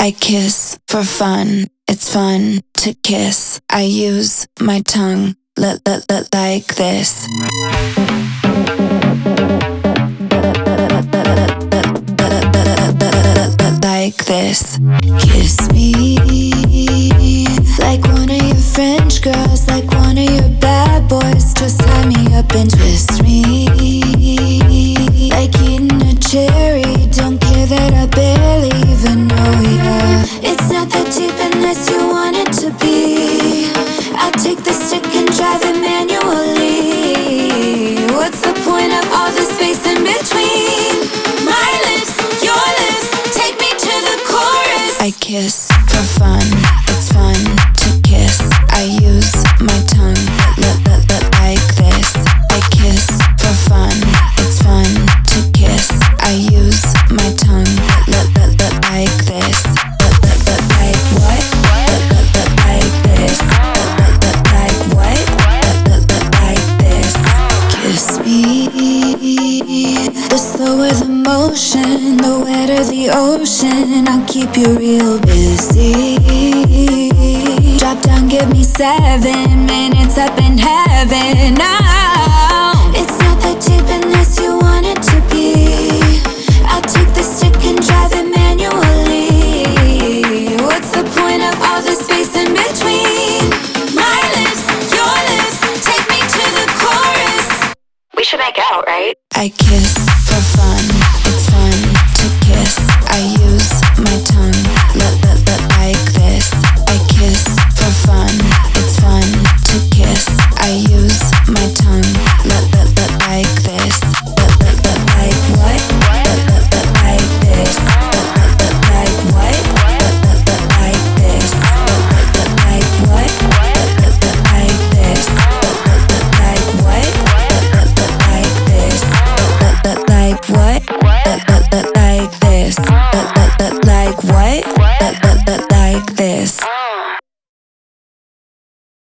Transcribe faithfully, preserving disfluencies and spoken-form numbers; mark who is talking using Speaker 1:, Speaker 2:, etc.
Speaker 1: I kiss for fun. It's fun to kiss. I use my tongue l- l- l- like this. Like this. Kiss me like one of your French girls, like one of your bad boys. Just tie me up and twist me like eating a cherry. Don't care that I barely even know you. It's not that deep unless you want it to be. I'll take the stick and drive it manually. What's the point of all the space in between? My lips, your lips, take me to the chorus. I kiss for fun. It's fun to kiss. I use my tongue l- l- l- like this. I kiss for fun. It's fun to kiss. I use my tongue l- l- l- like this. L- l- l- like what? L- l- l- like this. L- l- l- like what? L- l- l- like this. Kiss me. The slower the motion, the wetter the ocean. I'll keep you real busy. Drop down, give me seven minutes up in heaven. Now it's not that deep unless you want it to be. I'll take the stick and drive it manually. What's the point of all the space in between? My lips, your lips, take me to the chorus.
Speaker 2: We should make out, right?
Speaker 1: I kiss for fun. It's fun to kiss. I use my tongue l- l- l- like this. I kiss for fun. It's fun to kiss. I use my tongue l- l- l- like this. L- l- l- like what? L- l- l- like this. L- l- l- like what? L- l- l- like this. L- l- l- like what? L- l- l- like this. L- l- l- like what? L- l- l- like this. L- l- like what? L- l- l- like this. L- l- l- like what? L- l- l- like this.